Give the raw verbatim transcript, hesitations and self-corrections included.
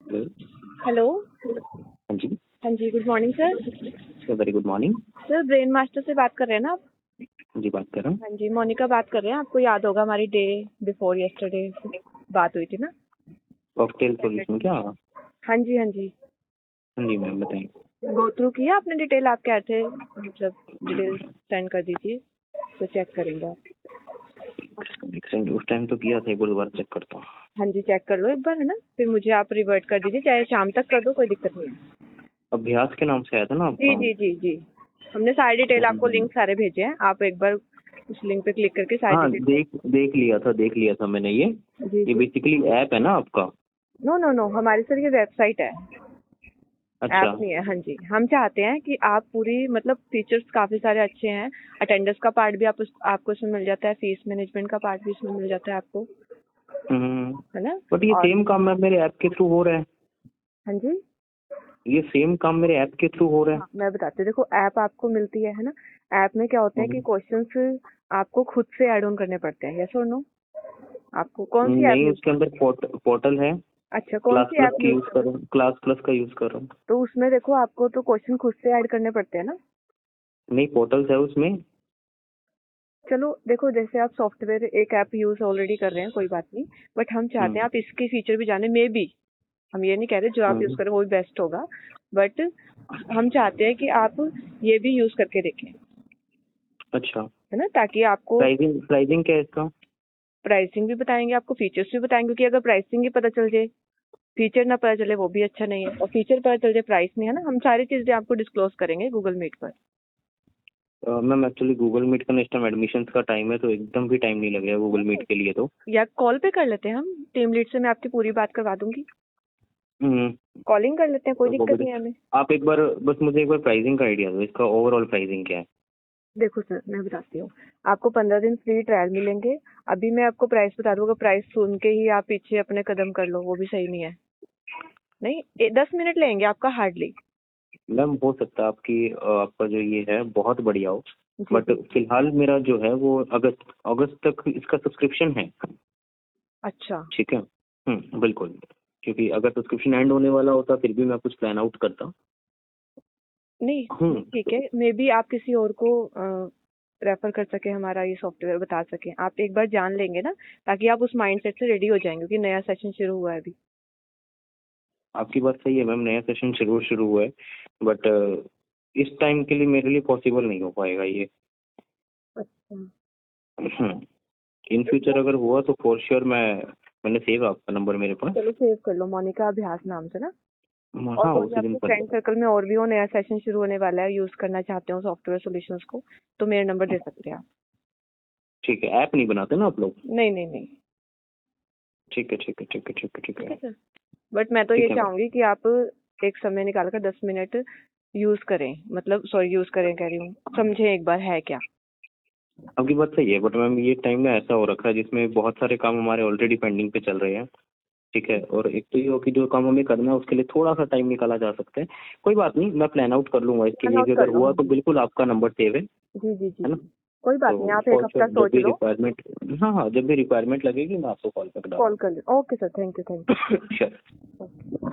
Hello. Hello. हाँ जी। हाँ जी, good morning sir. Sir very good morning. Sir brain master से बात कर रहे हैं ना आप? जी बात कर रहा हूँ। हाँ जी, मोनिका बात कर रहे हैं। आपको याद होगा हमारी डे बिफोर यस्टरडे बात हुई थी ना? कॉकटेल सॉल्यूशन क्या? हाँ जी हाँ जी। हाँ जी मैम बताइए। गो थ्रू किया आपने डिटेल? आप क्या थे, मतलब डिटेल सेंड कर दीजिए तो चेक करेंगे आप। एक्सटेंड उस टाइम तो किया था, एक बार चेक करता हूँ। हाँ जी, चेक कर लो एक बार, है ना? फिर मुझे आप रिवर्ट कर दीजिए, चाहे शाम तक कर दो, कोई दिक्कत नहीं है। अभ्यास के नाम से आया था ना जी आपका? जी जी जी, हमने सारी डिटेल आपको लिंक सारे भेजे हैं, आप एक बार उस लिंक पे क्लिक करके सारी हाँ डिटेल। देख देख लिया था देख लिया था मैंने। ये जी ये जी। बेसिकली ऐप है ना आपका? नो नो नो, हमारी सर ये वेबसाइट है, अच्छा। ऐप नहीं है। हाँ जी, हम चाहते हैं कि आप पूरी, मतलब फीचर्स काफी सारे अच्छे हैं। अटेंडेंस का पार्ट भी आप उस, आपको इसमें मिल जाता है, फीस मैनेजमेंट का पार्ट भी इसमें मिल जाता है आपको, हम्म। है ना? बट ये और सेम काम मैं मेरे ऐप के थ्रू हो रहा है। हाँ जी, ये सेम काम मेरे ऐप के थ्रू हो रहा है। हाँ, मैं बताती हूँ। देखो, ऐप आपको मिलती है है ना? ऐप में क्या होता है कि हम्म। क्वेश्चंस आपको खुद से ऐड ऑन करने पड़ते हैं, यस और नो? आपको कौन सी ऐप नहीं, यूज? उसके अंदर पोर्ट, पोर्टल है। अच्छा, कौन क्लास सी प्लस ऐप की यूज यूज कर कर रहे रहा हूँ, क्लास प्लस का यूज कर रहा हूँ। हो? तो उसमें देखो, आपको तो क्वेश्चन खुद से ऐड करने पड़ते हैं ना? नहीं, पोर्टल्स है उसमें। चलो देखो, जैसे आप सॉफ्टवेयर एक ऐप यूज ऑलरेडी कर रहे हैं, कोई बात नहीं, बट हम चाहते हैं हम्म। आप इसके फीचर भी जाने। मे बी हम ये नहीं कह रहे जो आप यूज हम्म। करें वो भी बेस्ट होगा, बट हम चाहते हैं कि आप ये भी यूज करके देखें, अच्छा। है ना? ताकि आपको प्राइसिंग प्राइसिंग क्या है इसका? प्राइसिंग भी बताएंगे, आपको फीचर्स भी बताएंगे, क्योंकि अगर प्राइसिंग ही पता चल जाए, फीचर ना पता चले, वो भी अच्छा नहीं है। और फीचर पता चल जाए, प्राइस नहीं, है ना? हम सारी चीजें आपको डिस्क्लोज करेंगे गूगल मीट पर। मैम एक्चुअली गूगल मीट का नेक्स्ट टाइम एडमिशन का टाइम है, तो एकदम भी टाइम नहीं लगेगा गूगल मीट के लिए तो। या कॉल पे कर लेते हैं हम, टीम लीड से मैं आपकी पूरी बात करवा दूंगी। हम्म। कॉलिंग कर लेते हैं, कोई तो वो दिक्कत भी नहीं है हमें। आप एक बार बस मुझे एक बार प्राइसिंग का आइडिया दो, इसका ओवरऑल प्राइसिंग क्या है? देखो सर, मैं बताती हूँ। आपको पंद्रह दिन फ्री ट्रायल मिलेंगे। अभी मैं आपको प्राइस बता दूंगा, प्राइस सुन के ही आप पीछे अपने कदम कर लो, वो भी सही नहीं है। नहीं, ए, दस मिनट लेंगे आपका हार्डली। मैम हो सकता है आपकी अ, आपका जो ये है बहुत बढ़िया हो, जी बट जी। फिलहाल मेरा जो है वो अगस्त अगस्त तक इसका सब्सक्रिप्शन है। अच्छा। ठीक है। हम्म बिल्कुल। क्योंकि अगर सब्सक्रिप्शन एंड होने वाला होता फिर भी मैं कुछ प्लान आउट करता। नहीं, हम्म। ठीक है, मे बी आप किसी और को रेफर कर सके, हमारा ये सॉफ्टवेयर बता सके। आप एक बार जान लेंगे ना, ताकि आप उस माइंडसेट से रेडी हो जाएंगे, क्योंकि नया सेशन शुरू हुआ है अभी। आपकी बात सही है मैम, नया सेशन शुरू शुरू हुआ है, बट इस टाइम के लिए मेरे लिए पॉसिबल नहीं हो पाएगा ये। अच्छा, इन फ्यूचर अगर हुआ तो फॉर श्योर मैं मैंने सेव आपका नंबर मेरे पास। चलो सेव कर लो, मोनिका अभ्यास नाम से ना। और हाँ कोई उसी दिन आपके कर फ्रेंड लो। सर्कल में और भी हो, नया सेशन शुरू होने वाला है, यूज करना चाहते हो सॉफ्टवेयर सॉल्यूशंस को, तो मेरा नंबर दे सकते हैं आप। ठीक है, ऐप नहीं बनाते ना आप लोग? नहीं नहीं नहीं। ठीक है ठीक है ठीक है ठीक है ठीक ठीक है। है सर, बट मैं तो ये ठीक है मैम। चाहूंगी कि आप एक समय निकाल कर दस मिनट यूज करें, मतलब सॉरी यूज करें कह रही हूँ, समझें एक बार है क्या। आपकी बात सही है, बट मैम ये टाइम ना ऐसा हो रखा है जिसमें बहुत सारे काम हमारे ऑलरेडी पेंडिंग पे चल रहे हैं। ठीक है, और एक तो ये हो कि जो काम हमें करना है उसके लिए थोड़ा सा टाइम निकाला जा सकता है। कोई बात नहीं, मैं प्लान आउट कर लूंगा इसके लिए, नोट कि कर अगर लो, हुआ हाँ तो जी। बिल्कुल आपका नंबर सेव है जी जी जी है ना? जी, कोई बात नहीं, तो आप एक फॉर हफ्ता श्योर जब सोच भी लो, रिक्वायरमेंट, हाँ हाँ जब भी रिक्वायरमेंट लगेगी मैं आपको कॉल कर कॉल कर लो। Okay sir, thank you thank दूँगा। श्योर। यू।